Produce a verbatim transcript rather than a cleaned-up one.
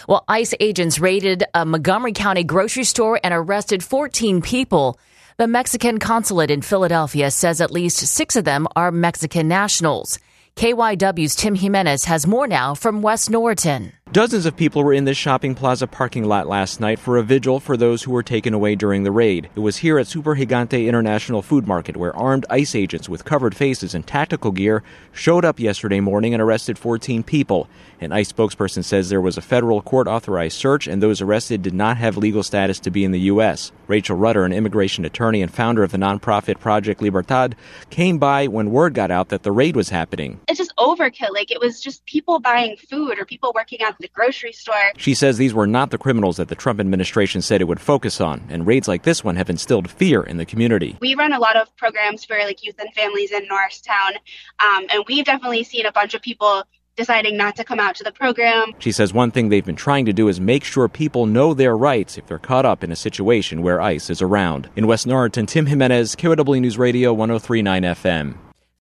Well, ICE agents raided a Montgomery County grocery store and arrested fourteen people. The Mexican consulate in Philadelphia says at least six of them are Mexican nationals. K Y W's Tim Jimenez has more now from West Norriton. Dozens of people were in this shopping plaza parking lot last night for a vigil for those who were taken away during the raid. It was here at Super Gigante International Food Market where armed ICE agents with covered faces and tactical gear showed up yesterday morning and arrested fourteen people. An ICE spokesperson says there was a federal court-authorized search and those arrested did not have legal status to be in the U S. Rachel Rutter, an immigration attorney and founder of the nonprofit Project Libertad, came by when word got out that the raid was happening. It's just overkill. Like, it was just people buying food or people working at the grocery store. She says these were not the criminals that the Trump administration said it would focus on, and raids like this one have instilled fear in the community. We run a lot of programs for like youth and families in Norristown, um, and we've definitely seen a bunch of people deciding not to come out to the program. She says one thing they've been trying to do is make sure people know their rights if they're caught up in a situation where ICE is around. In West Norriton, Tim Jimenez, K Y W News Radio one oh three point nine F M.